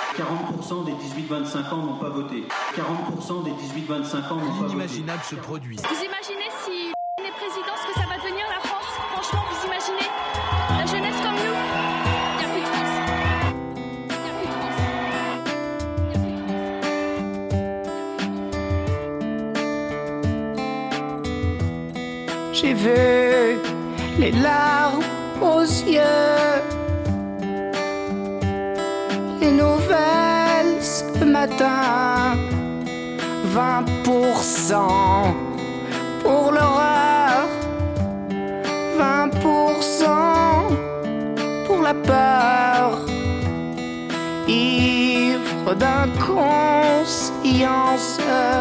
40% des 18-25 ans n'ont pas voté. 40% des 18-25 ans n'ont pas voté. L'inimaginable se produit. Vous imaginez si est président, ce que ça va devenir la France? Franchement, vous imaginez? La jeunesse comme nous? Il n'y a plus de France. Il n'y a plus de France. Il n'y a plus de France. J'ai vu les larmes aux yeux, les nouvelles ce matin. 20% pour l'horreur, 20% pour la peur. Ivre d'inconscience,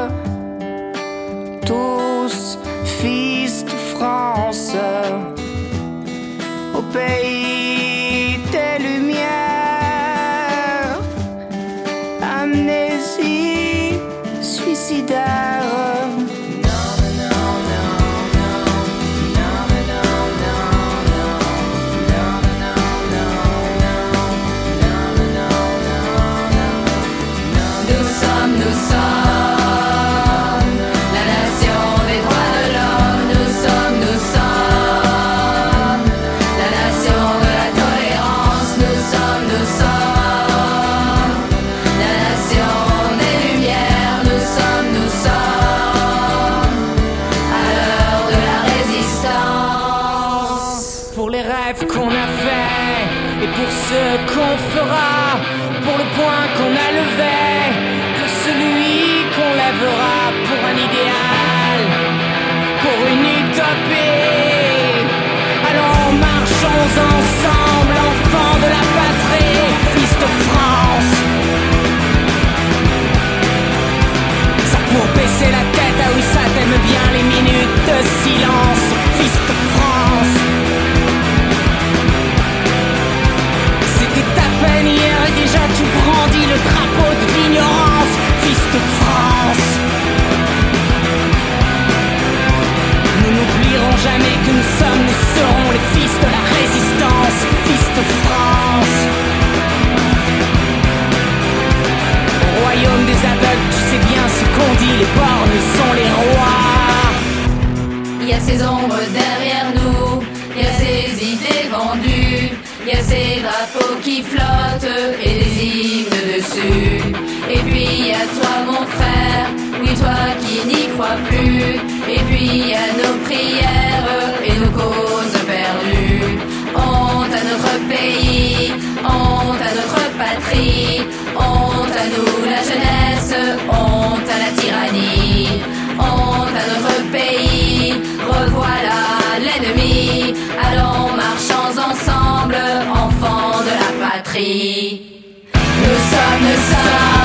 tous fils de France, au pays des lumières. Amnésie suicidaire. Qu'on a fait et pour ce qu'on fera, pour le point qu'on a levé, pour celui qu'on lèvera, pour un idéal, pour une utopie. Allons, marchons ensemble, enfants de la patrie, fils de France. Ça pour baisser la tête, ah oui ça t'aime bien les minutes de silence, fils de France. Hier et déjà tu brandis le drapeau de l'ignorance, fils de France. Nous n'oublierons jamais que nous serons les fils de la résistance, fils de France. Au royaume des aveugles, tu sais bien ce qu'on dit, les borgnes sont les rois. Il y a ces ombres derrière nous, il y a ces idées vendues. Il y a ces drapeaux qui flottent et des hymnes dessus. Et puis il y a toi mon frère, oui toi qui n'y crois plus. Et puis il y a nos prières et nos causes perdues. Honte à notre pays, honte à notre patrie. Honte à nous la jeunesse, honte à la tyrannie. Honte à notre pays, revoilà l'ennemi. Allons marchons ensemble, enfants de la patrie. Nous sommes